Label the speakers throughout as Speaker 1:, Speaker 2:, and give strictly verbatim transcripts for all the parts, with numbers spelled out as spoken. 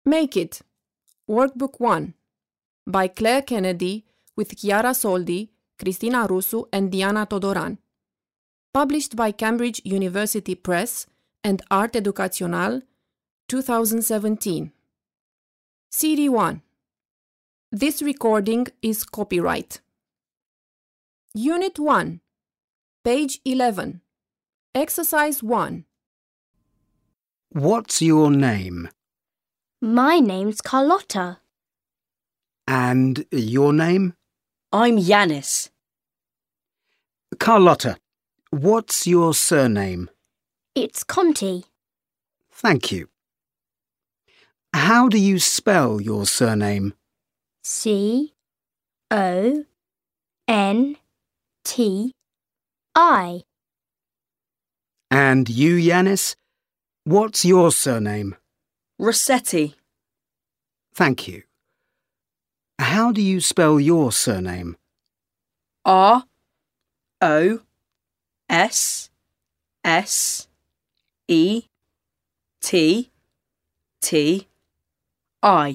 Speaker 1: Make It, Workbook one, by Claire Kennedy with Chiara Soldi, Cristina Rusu and Diana Todoran. Published by Cambridge University Press and Art Educațional, two thousand seventeen. C D one. This recording is copyright. Unit one, page eleven. Exercise one.
Speaker 2: What's your name?
Speaker 3: My name's Carlotta.
Speaker 2: And your name?
Speaker 4: I'm Yanis.
Speaker 2: Carlotta, what's your surname?
Speaker 3: It's Conti.
Speaker 2: Thank you. How do you spell your surname?
Speaker 3: C O N T I.
Speaker 2: And you, Yanis, what's your surname?
Speaker 4: Rossetti.
Speaker 2: Thank you. How do you spell your surname?
Speaker 4: R O S S E T T I.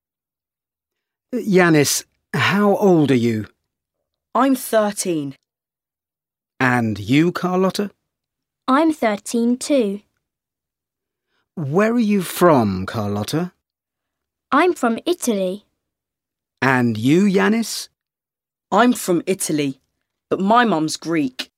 Speaker 2: Yanis, how old are you?
Speaker 4: I'm thirteen.
Speaker 2: And you, Carlotta?
Speaker 3: I'm thirteen too.
Speaker 2: Where are you from, Carlotta?
Speaker 3: I'm from Italy.
Speaker 2: And you, Yanis?
Speaker 4: I'm from Italy, but my mum's Greek.